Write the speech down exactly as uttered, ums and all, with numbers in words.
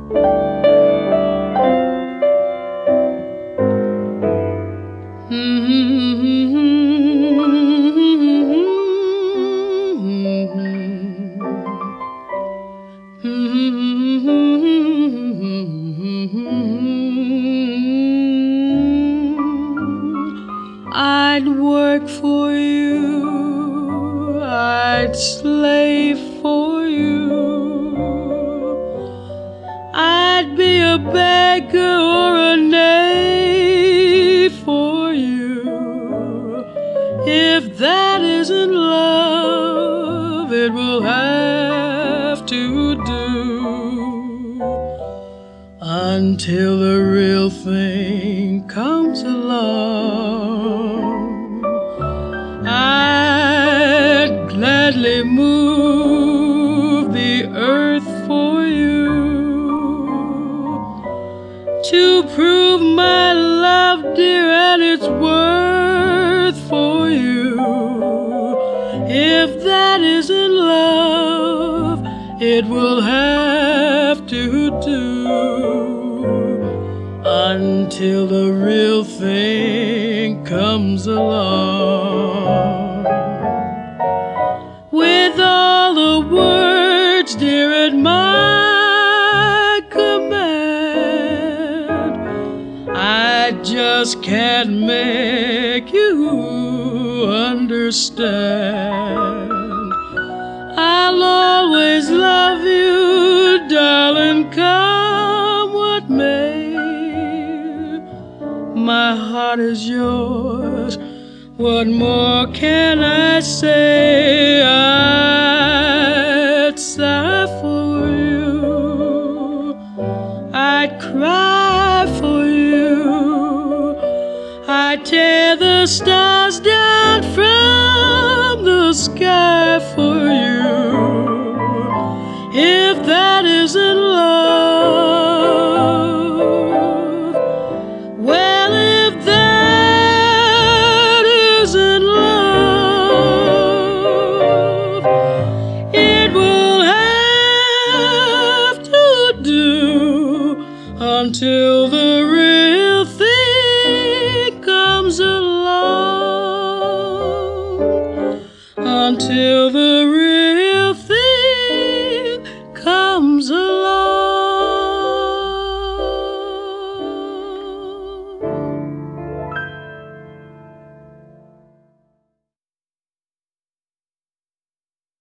I'd work for you, I'd slave for you, I'd be a beggar or a knave for you. If that isn't love, it will have to do until the real thing comes along. I'd gladly move the earth for you to prove my love, dear, and its worth for you. If that isn't love, it will have to do until the real thing comes along. With all the words, dear, at my command, I just can't make you understand. I'll always love you, darling, come what may. My heart is yours, what more can I say? I'd sigh for you, I'd cry for you, I'd tear the stars down from the sky for you. If that isn't love, well, if that isn't love, it will have to do until the